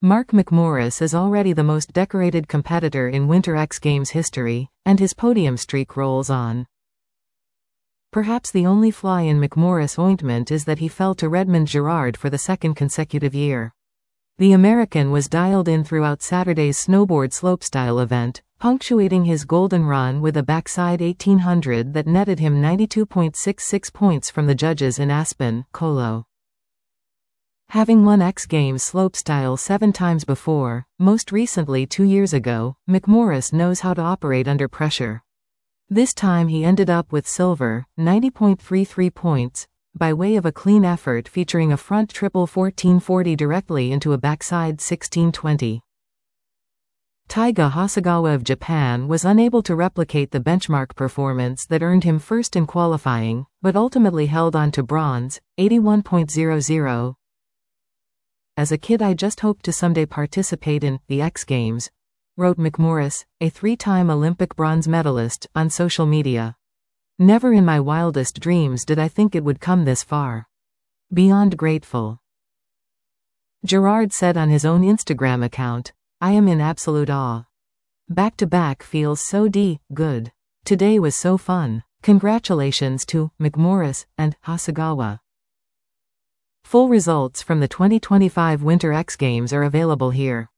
Mark McMorris is already the most decorated competitor in Winter X Games history, and his podium streak rolls on. Perhaps the only fly in McMorris' ointment is that he fell to Redmond Girard for the second consecutive year. The American was dialed in throughout Saturday's snowboard slopestyle event, punctuating his golden run with a backside 1800 that netted him 92.66 points from the judges in Aspen, Colo. Having won X Games slopestyle 7 times before, most recently 2 years ago, McMorris knows how to operate under pressure. This time he ended up with silver, 90.33 points, by way of a clean effort featuring a front triple 1440 directly into a backside 1620. Taiga Hasegawa of Japan was unable to replicate the benchmark performance that earned him first in qualifying, but ultimately held on to bronze, 81.00. As a kid I just hoped to someday participate in the X Games, wrote McMorris, a 3-time Olympic bronze medalist, on social media. Never in my wildest dreams did I think it would come this far. Beyond grateful. Girard said on his own Instagram account, I am in absolute awe. Back-to-back feels so good. Today was so fun. Congratulations to McMorris and Hasegawa. Full results from the 2025 Winter X Games are available here.